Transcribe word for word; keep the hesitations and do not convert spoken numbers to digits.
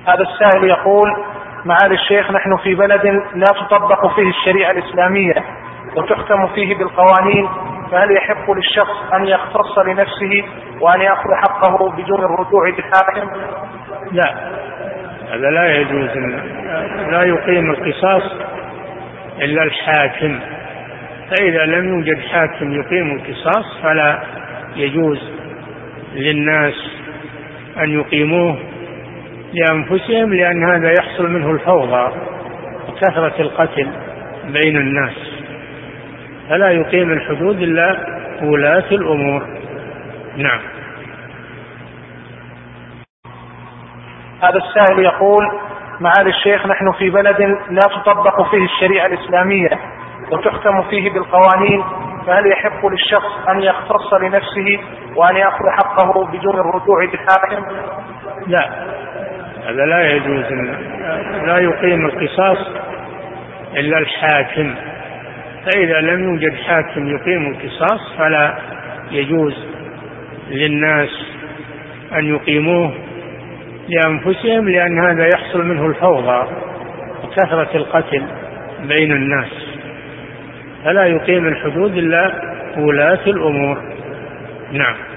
هذا السائل يقول: معالي الشيخ، نحن في بلد لا تطبق فيه الشريعة الإسلامية وتحكم فيه بالقوانين، فهل يحق للشخص أن يختص لنفسه وأن يأخذ حقه بدون الرجوع للحاكم؟ لا، هذا لا يجوز. لا يقيم القصاص إلا الحاكم، فإذا لم يوجد حاكم يقيم القصاص فلا يجوز للناس أن يقيموه لأنفسهم، لأن هذا يحصل منه الفوضى وكثرة القتل بين الناس، فلا يقيم الحدود إلا ولاة الأمور. نعم. هذا السائل يقول: معالي الشيخ، نحن في بلد لا تطبق فيه الشريعة الإسلامية وتحكم فيه بالقوانين، فهل يحق للشخص أن يختص لنفسه وأن يأخذ حقه بدون الرجوع للحاكم؟ لا، هذا لا يجوز. لا يقيم القصاص إلا الحاكم، فإذا لم يوجد حاكم يقيم القصاص فلا يجوز للناس أن يقيموه لأنفسهم، لأن هذا يحصل منه الفوضى وكثرة القتل بين الناس، فلا يقيم الحدود إلا ولاة الأمور. نعم.